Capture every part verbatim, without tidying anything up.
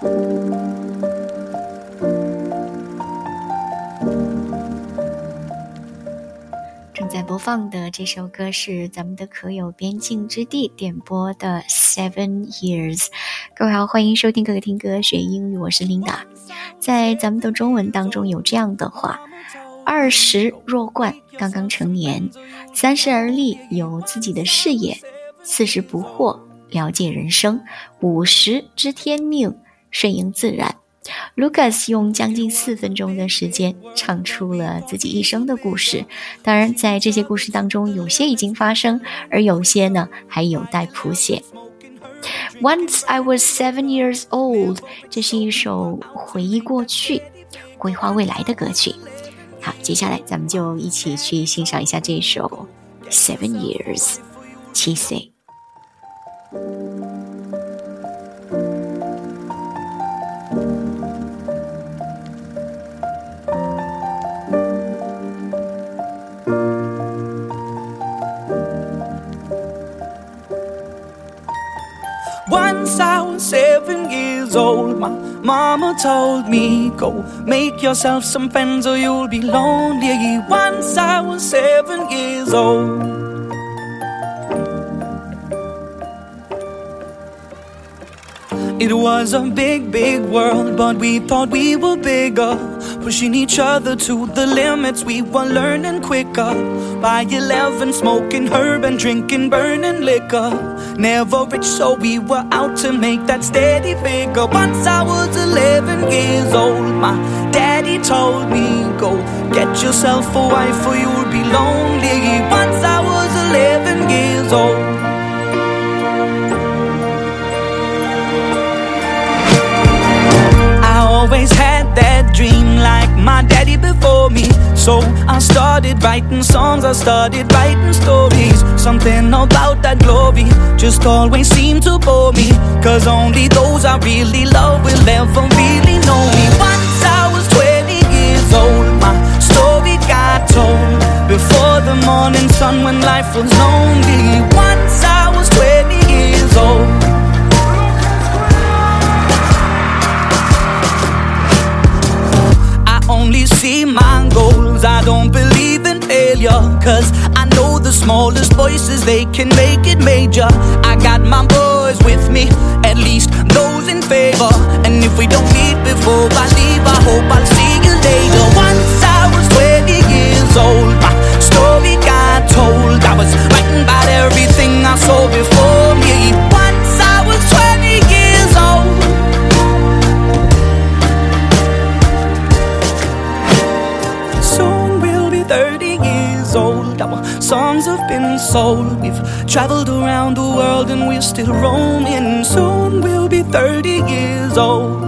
正在播放的这首歌是咱们的可友边境之地点播的 Seven Years。 各位好，欢迎收听各个听歌学英语，我是 Linda。 在咱们的中文当中有这样的话，二十弱冠，刚刚成年；三十而立，有自己的事业；四十不惑，了解人生；五十知天命，顺应自然。Lucas 用将近四分钟的时间唱出了自己一生的故事，当然在这些故事当中，有些已经发生，而有些呢还有待谱写。 Once I was seven years old， 这是一首回忆过去规划未来的歌曲。好，接下来咱们就一起去欣赏一下这首 Seven Years， 七岁。 Once I was seven years old, my mama told me, go make yourself some friends or you'll be lonely. Once I was seven years old. It was a big, big world, but we thought we were bigger, pushing each other to the limits. We were learning quicker. By eleven, smoking herb and drinking burning liquor. Never rich, so we were out to make that steady figure. Once I was eleven years old, my daddy told me, go get yourself a wife or you'll be lonely. Once I was eleven years old. Always had that dream like my daddy before me. So I started writing songs, I started writing stories. Something about that glory just always seemed to bore me, cause only those I really love will ever really know me. Once I was twenty years old, my story got told before the morning sun when life was lonely. Once I was twenty years old. Only see my goals, I don't believe in failure, cause I know the smallest voices, they can make it major. I got my boys with me, at least those in favor. And if we don't meet before I leave, I hope I'll see you later. Once I was twenty years old, my story got told. I was writing about everything I saw before me. Once I was twenty years old. thirty years old, our songs have been sold. We've traveled around the world and we're still roaming. Soon we'll be thirty years old.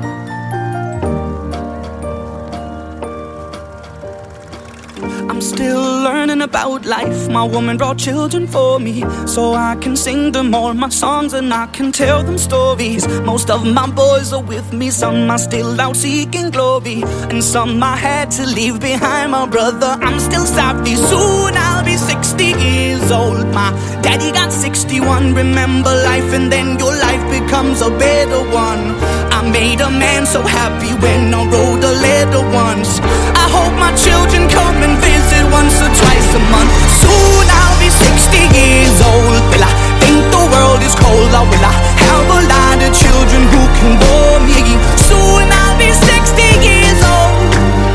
I'm still learning about life. My woman brought children for me, so I can sing them all my songs and I can tell them stories. Most of my boys are with me, some are still out seeking glory, and some I had to leave behind. My brother, I'm still sorry. Soon I'll be sixty years old. My daddy got sixty-one. Remember life and then your life becomes a better one. I made a man so happy when I wrote a letter once. I hope my children come and visit once or twice a month. Soon I'll be sixty years old. Will I think the world is cold, or will I have a lot of children who can bore me? Soon I'll be sixty years old.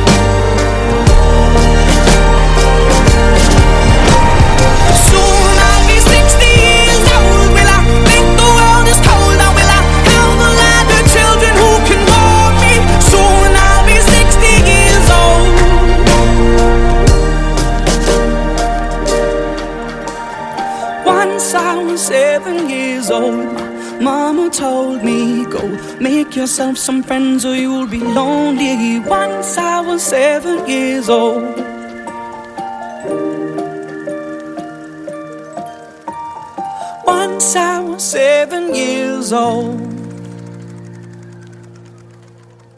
Soon I'll be sixty years old. Will I think the world is cold, or will I have a lot of children who can bore me? Soon I'll be sixty years old. Once I was seven years old, my mama told me, go make yourself some friends or you'll be lonely. Once I was seven years old. Once I was seven years old.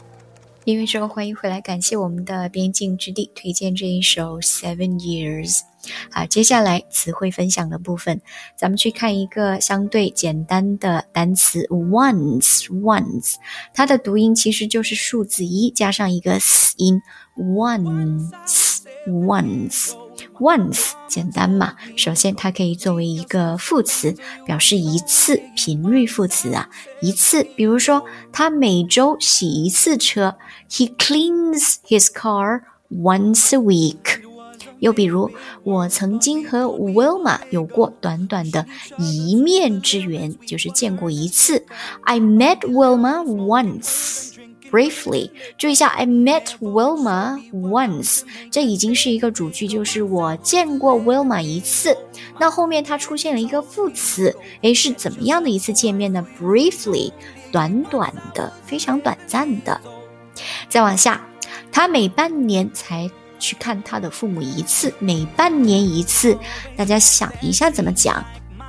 音乐之后欢迎回来，感谢我们的边境之地推荐这一首 Seven Years。 好，接下来词汇分享的部分，咱们去看一个相对简单的单词 once once 它的读音其实就是数字一加上一个 s 音 once once once 简单嘛，首先它可以作为一个副词，表示一次，频率副词啊，一次，比如说他每周洗一次车 He cleans his car once a week。 又比如我曾经和 Wilma 有过短短的一面之缘，就是见过一次 I met Wilma once briefly， 注意一下 I met Wilma once， 这已经是一个主句，就是我见过 Wilma 一次，那后面它出现了一个副词，诶，是怎么样的一次见面呢？ briefly， 短短的，非常短暂的。再往下，他每半年才去看他的父母一次，每半年一次，大家想一下怎么讲？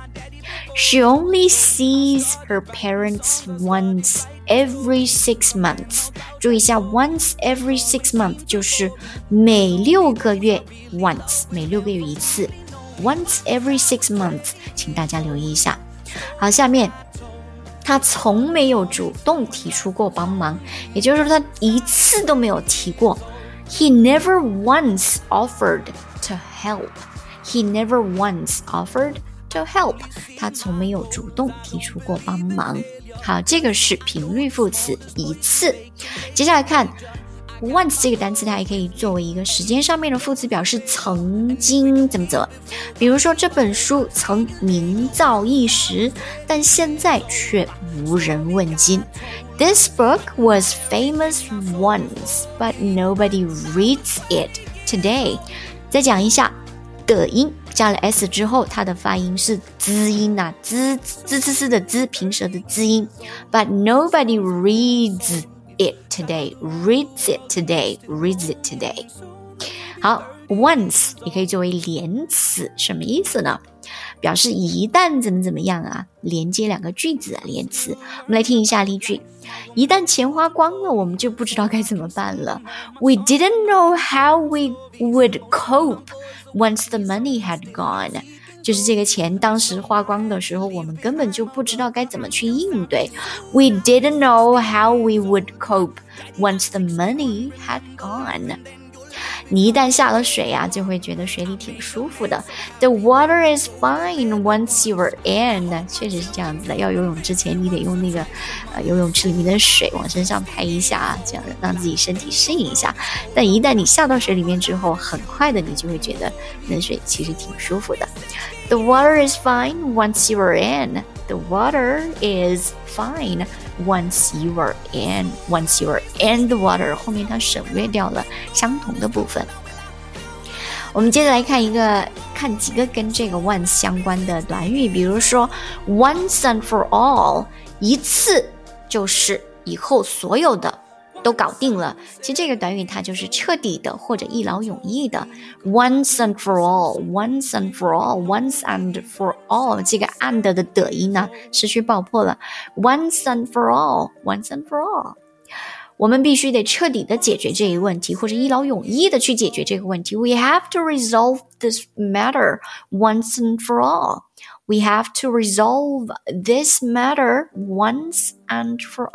She only sees her parents once every six months。 注意一下 once every six months 就是每六个月 once， 每六个月一次 once every six months， 请大家留意一下。好，下面他从没有主动提出过帮忙，也就是说他一次都没有提过。He never once offered to help. He never once offered to help. 他从没有主动提出过帮忙。好，这个是频率副词一次。接下来看 once 这个单词，它还可以作为一个时间上面的副词，表示曾经怎么怎么。比如说这本书曾名噪一时，但现在却无人问津。This book was famous once, but nobody reads it today. 再讲一下的音，加了 s 之后，它的发音是滋音啊，滋滋滋滋的滋，平舌的滋音。But nobody reads it today. Reads it today. Reads it today. 好 ，once 也可以作为连词，什么意思呢？表示一旦怎么怎么样啊，连接两个句子啊，连词。我们来听一下例句：一旦钱花光了，我们就不知道该怎么办了。We didn't know how we would cope once the money had gone. 就是这个钱当时花光的时候，我们根本就不知道该怎么去应对。We didn't know how we would cope once the money had gone.你一旦下了水啊，就会觉得水里挺舒服的。The water is fine once you are in. 确实是这样子的，要游泳之前你得用那个呃游泳池里面的水往身上拍一下啊，这样让自己身体适应一下。但一旦你下到水里面之后，很快的你就会觉得冷水其实挺舒服的。The water is fine once you are in. The water is fine once you are in. Once you are in the water， 后面它省略掉了相同的部分。我们接着来看一个，看几个跟这个 once 相关的短语，比如说 once and for all， 一次就是以后所有的都搞定了。其实这个短语它就是彻底的或者一劳永逸的。Once and for all, once and for all, once and for all， 这个 and 的的音呢失去爆破了。Once and for all, once and for all， 我们必须得彻底的解决这一问题，或者一劳永逸的去解决这个问题。We have to resolve this matter once and for all. We have to resolve this matter once and for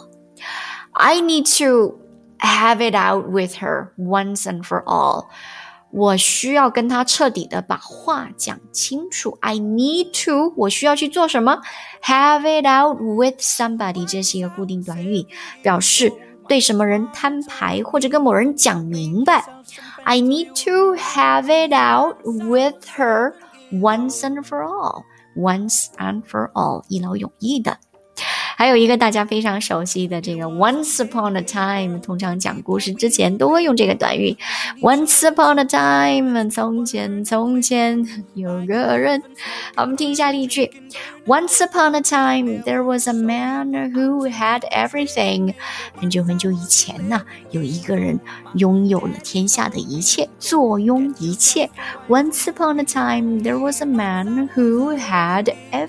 all.I need to have it out with her once and for all. 我需要跟她彻底的把话讲清楚。I need to， 我需要去做什么？ Have it out with somebody， 这是一个固定短语，表示对什么人摊牌或者跟某人讲明白。I need to have it out with her once and for all. Once and for all， 一劳永逸的。还有一个大家非常熟悉的这个 Once upon a time， 通常讲故事之前都会用这个短语。Once upon a time， 从前从前有个人。好，我们听一下例句。Once upon a time, there was a man who had everything. 很久很久以前呢、啊，有一个人拥有了天下的一切，坐拥一切。Once upon a time, there was a man who had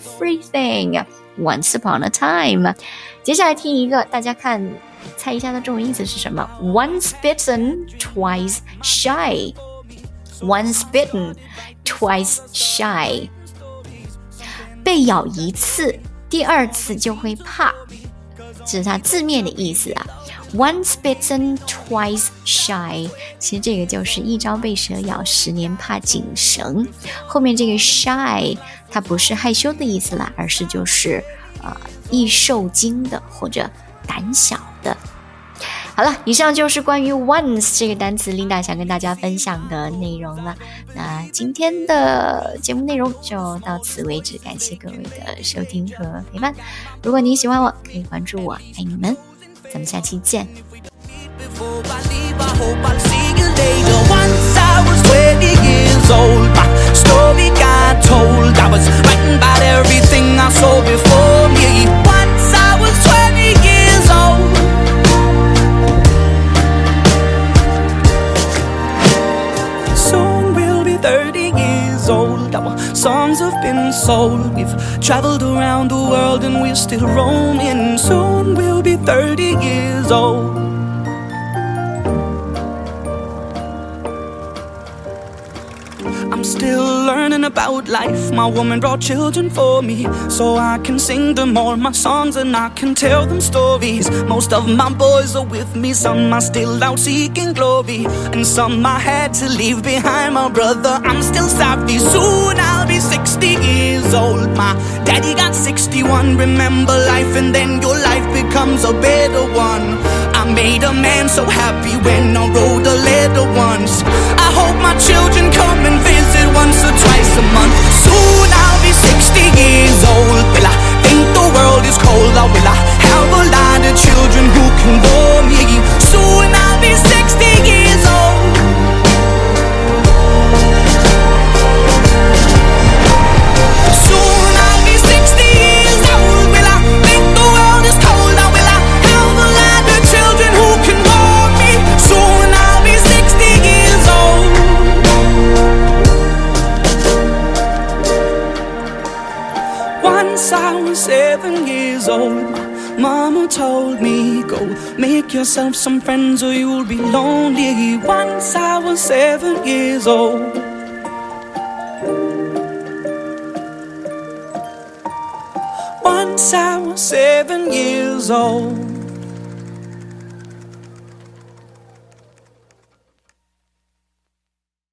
everything.Once upon a time， 接下来听一个，大家看，猜一下它中文意思是什么 ？Once bitten, twice shy。 Once bitten, twice shy. 被咬一次，第二次就会怕，这是它字面的意思啊。Once bitten, twice shy. 其实这个就是一朝被蛇咬，十年怕井绳。后面这个 shy 它不是害羞的意思啦，而是就是呃易受惊的或者胆小的。好了，以上就是关于 once 这个单词 Linda 想跟大家分享的内容了。那今天的节目内容就到此为止，感谢各位的收听和陪伴。如果你喜欢我，可以关注我，爱你们，咱们下期见。Songs have been sold. We've traveled around the world and we're still roaming. Soon we'll be thirty years old. I'm still learning about life. My woman brought children for me, so I can sing them all my songs and I can tell them stories. Most of my boys are with me, some are still out seeking glory, and some I had to leave behind. My brother, I'm still savvy. Soon I'll be sixty years old. My daddy got sixty-one. Remember life and then your life becomes a better one. I made a man so happy when I wrote a letter once. I hope my children come and visit once or twice a month. Soon I'll be sixty years old. Will I think the world is cold, or will I have a lot of children who can bore me? Soon I'll be sixty years old. Soon I'll be sixty years old. Will I think the world is cold, or will I have a lot of children who can bore me? Soon I'll be sixty years old. Once I was seven years old. My mama told me, go make yourself some friends or you'll be lonely. Once I was seven years old. Once I was seven years old.